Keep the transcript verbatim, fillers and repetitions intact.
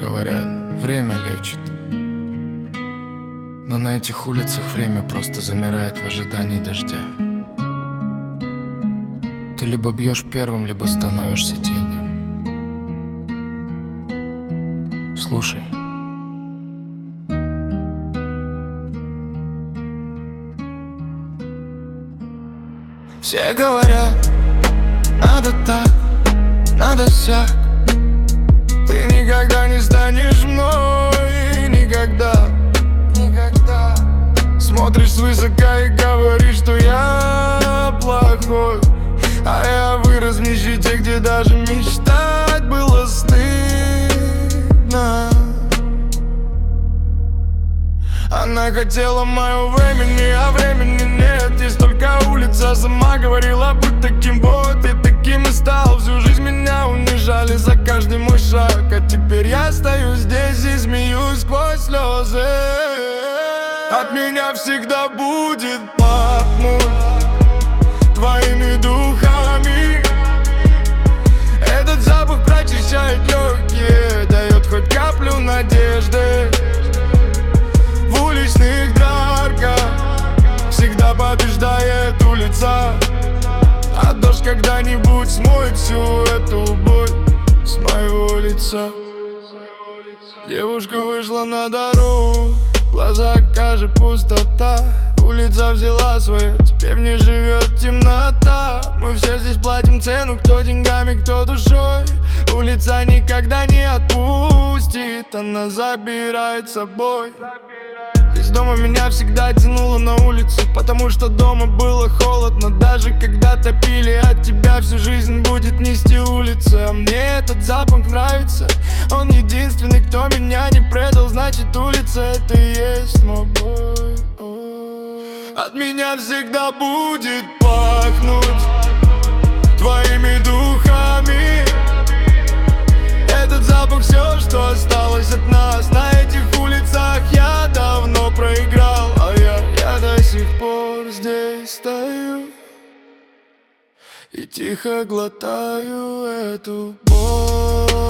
Говорят, время лечит, но на этих улицах время просто замирает в ожидании дождя. Ты либо бьешь первым, либо становишься тенью. Слушай. Все говорят, надо так, надо сяк. Ты никогда не станешь мной, никогда, никогда. Смотришь свысока и говоришь, что я плохой, а я вырос в нищете, где даже мечтать было стыдно. Она хотела моего времени, а времени нет. Есть только улица, сама говорила, будь таким вот. И таким и стал, всю жизнь меня унижали за каждый мой шаг. А теперь я стою здесь и смеюсь сквозь слезы. От меня всегда будет пахнуть твоими духами. Этот запах прочищает легкие, дает хоть каплю надежды. В уличных драках всегда побеждает улица, а дождь когда-нибудь смоет всю эту боль с моего лица. Девушка вышла на дорогу, в глазах каже пустота. Улица взяла свое, теперь в ней живет темнота. Мы все здесь платим цену, кто деньгами, кто душой. Улица никогда не отпустит, она забирает с собой. Из дома меня всегда тянуло на улицу, потому что дома было холодно. Даже когда топили, от тебя всю жизнь будет нести улица. А мне этот запах нравится, он единственный, кто меня не предал. Значит, улица это и есть мой бой. От меня всегда будет пахнуть твоими духами. Этот запах все, что осталось от нас. На этих улицах я давно проиграл, а я, я до сих пор здесь стою и тихо глотаю эту боль.